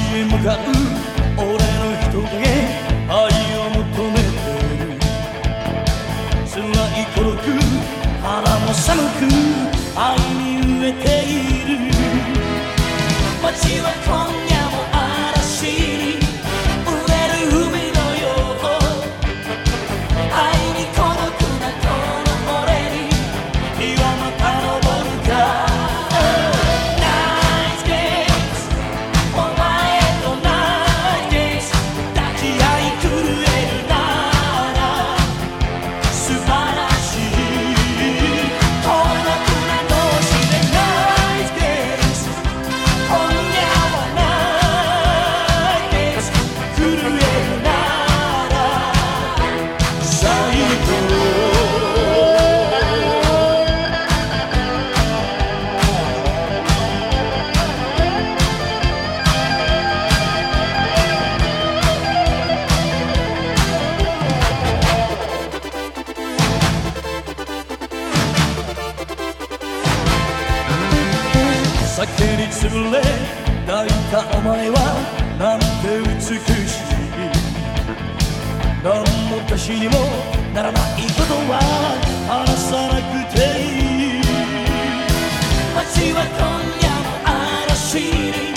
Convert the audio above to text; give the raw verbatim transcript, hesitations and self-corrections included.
へ向かう俺の人影、愛を求めてる。辛い孤独、腹も寒く愛に飢えている。街は今夜も嵐に濡れる海のよう、愛に孤独なこの俺に日はまた昇るか。Night games お前と Night games 抱き合い震えるなら素晴らしい。孤独な同士で Night games 今夜は Night games 震えるなら最高。酒に潰れ泣いたお前はなんて美しい。何の足しにもならないことは話さなくていい。街は今夜も嵐に